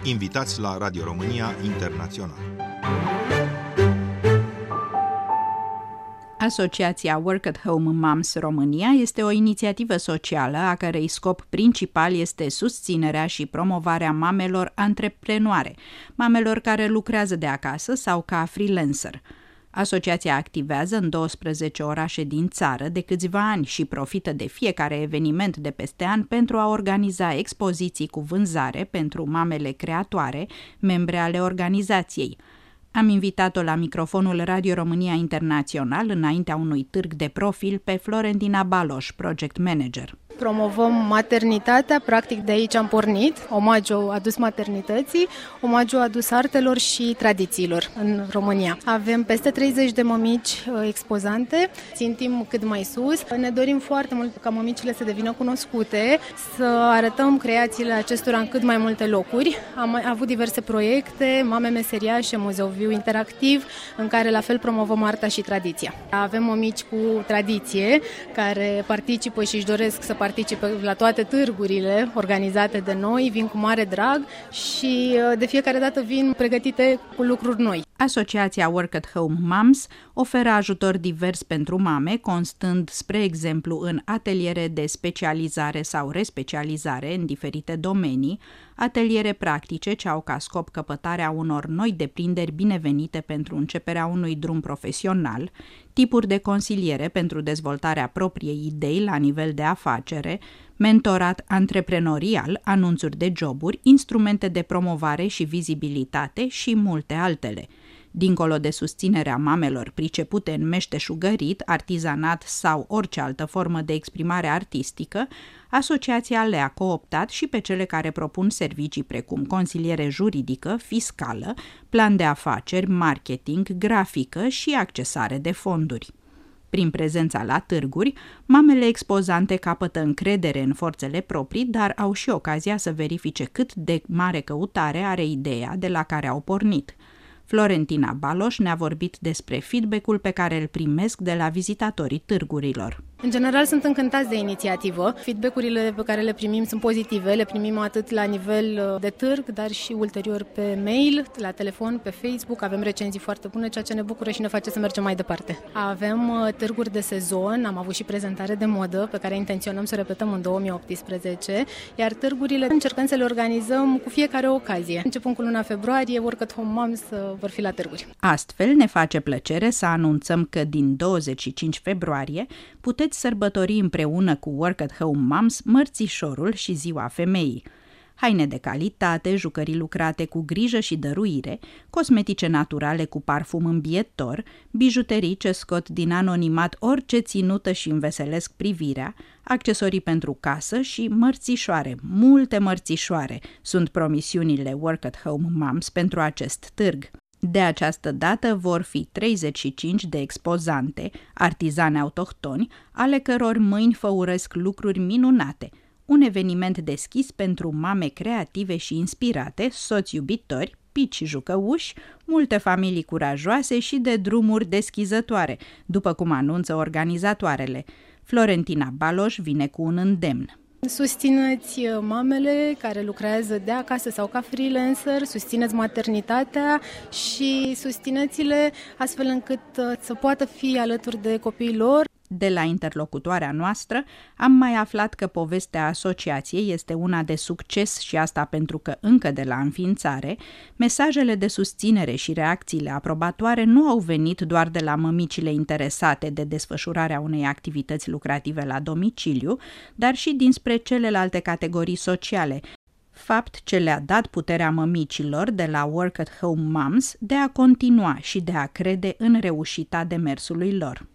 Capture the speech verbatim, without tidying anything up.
Invitați la Radio România Internațional. Asociația Work at Home Moms România este o inițiativă socială a cărei scop principal este susținerea și promovarea mamelor antreprenoare, mamelor care lucrează de acasă sau ca freelancer. Asociația activează în douăsprezece orașe din țară de câțiva ani și profită de fiecare eveniment de peste an pentru a organiza expoziții cu vânzare pentru mamele creatoare, membre ale organizației. Am invitat-o la microfonul Radio România Internațional înaintea unui târg de profil pe Florentina Baloș, project manager. Promovăm maternitatea, practic de aici am pornit, omagiu adus maternității, omagiu adus artelor și tradițiilor în România. Avem peste treizeci de mămici expozante, țintim cât mai sus. Ne dorim foarte mult ca mămicile să devină cunoscute, să arătăm creațiile acestora în cât mai multe locuri. Am avut diverse proiecte, Mame Meseriașe, Muzeu Viu Interactiv, în care la fel promovăm arta și tradiția. Avem mămici cu tradiție care participă și își doresc să participe la toate târgurile organizate de noi, vin cu mare drag și de fiecare dată vin pregătite cu lucruri noi. Asociația Work at Home Moms oferă ajutor divers pentru mame, constând, spre exemplu, în ateliere de specializare sau respecializare în diferite domenii, ateliere practice ce au ca scop căpătarea unor noi deprinderi binevenite pentru începerea unui drum profesional, tipuri de consiliere pentru dezvoltarea propriei idei la nivel de afacere, mentorat antreprenorial, anunțuri de joburi, instrumente de promovare și vizibilitate și multe altele. Dincolo de susținerea mamelor pricepute în meșteșugărit, artizanat sau orice altă formă de exprimare artistică, asociația le-a cooptat și pe cele care propun servicii precum consiliere juridică, fiscală, plan de afaceri, marketing, grafică și accesare de fonduri. Prin prezența la târguri, mamele expozante capătă încredere în forțele proprii, dar au și ocazia să verifice cât de mare căutare are ideea de la care au pornit. Florentina Baloș ne-a vorbit despre feedback-ul pe care îl primesc de la vizitatorii târgurilor. În general sunt încântați de inițiativă. Feedback-urile pe care le primim sunt pozitive, le primim atât la nivel de târg, dar și ulterior pe mail, la telefon, pe Facebook. Avem recenzii foarte bune, ceea ce ne bucură și ne face să mergem mai departe. Avem târguri de sezon, am avut și prezentare de modă pe care intenționăm să o repetăm în două mii optsprezece, iar târgurile încercăm să le organizăm cu fiecare ocazie. Începând cu luna februarie, Work at Home Moms vor fi la târguri. Astfel ne face plăcere să anunțăm că din douăzeci și cinci februarie puteți sărbători împreună cu Work at Home Moms Mărțișorul și Ziua Femeii. Haine de calitate, jucării lucrate cu grijă și dăruire, cosmetice naturale cu parfum îmbietor, bijuterii ce scot din anonimat orice ținută și înveselesc privirea, accesorii pentru casă și mărțișoare, multe mărțișoare, sunt promisiunile Work at Home Moms pentru acest târg. De această dată vor fi treizeci și cinci de expozante, artizani autohtoni, ale căror mâini făuresc lucruri minunate. Un eveniment deschis pentru mame creative și inspirate, soți iubitori, pici jucăuși, multe familii curajoase și de drumuri deschizătoare, după cum anunță organizatoarele. Florentina Baloș vine cu un îndemn. Susțineți mamele care lucrează de acasă sau ca freelancer, susțineți maternitatea și susțineți-le astfel încât să poată fi alături de copiii lor. De la interlocutoarea noastră am mai aflat că povestea asociației este una de succes și asta pentru că încă de la înființare, mesajele de susținere și reacțiile aprobatoare nu au venit doar de la mămicile interesate de desfășurarea unei activități lucrative la domiciliu, dar și dinspre celelalte categorii sociale, fapt ce le-a dat puterea mămicilor de la Work at Home Moms de a continua și de a crede în reușita demersului lor.